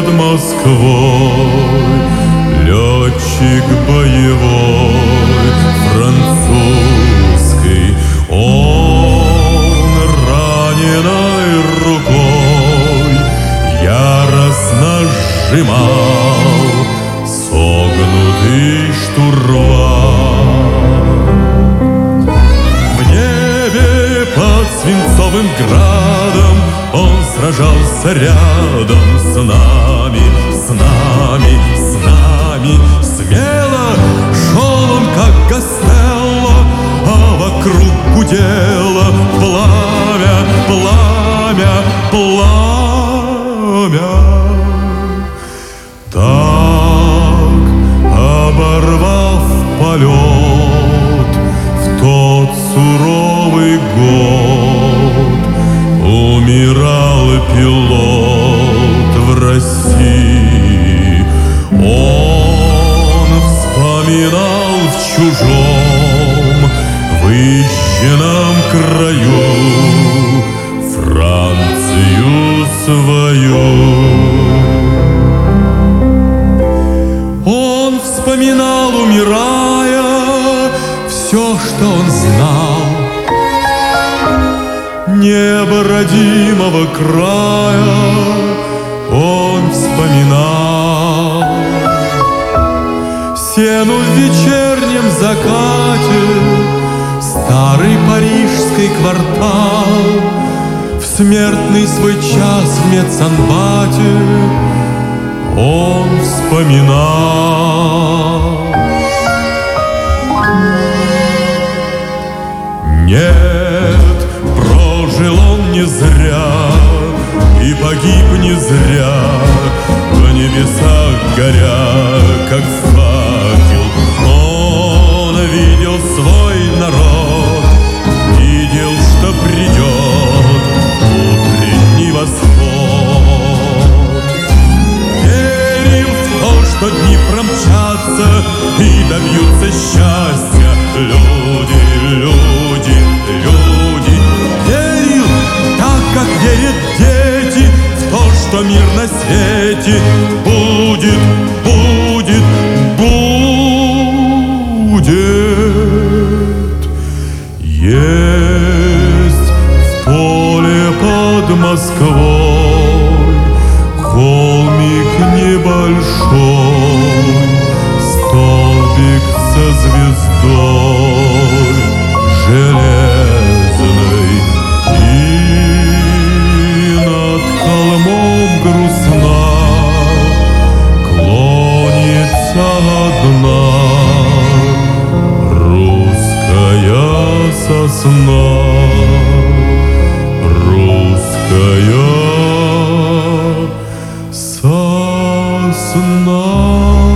под Москвой, летчик боевой французский, он раненой рукой яростно сжимал согнутый штурвал. В небе под свинцовым градом он сражался рядом с нами, с нами, с нами. Смело шел он, как Гастелло, а вокруг гудело пламя, пламя, пламя. Так, оборвав полет в тот суровый год, умирал пилот в России. Он вспоминал в чужом, выжженном краю Францию свою. Он вспоминал, умирая, все, что он знал. Небо родимого края он вспоминал. Сену в вечернем закате, старый парижский квартал, в смертный свой час в медсанбате он вспоминал. Нет, прожил он не зря и погиб не зря, в небесах горя, как факел. Он видел свой народ, видел, что придет утренний восход. Верил в то, что дни промчатся и добьются счастья люди, люди, люди. Верил так, как верят дети, в то, что мир на свете будет, будет, будет. Есть в поле под Москвой холмик небольшой, столбик со звездой железной, и над холмом грустна клонится одна русская сосна, русская сосна.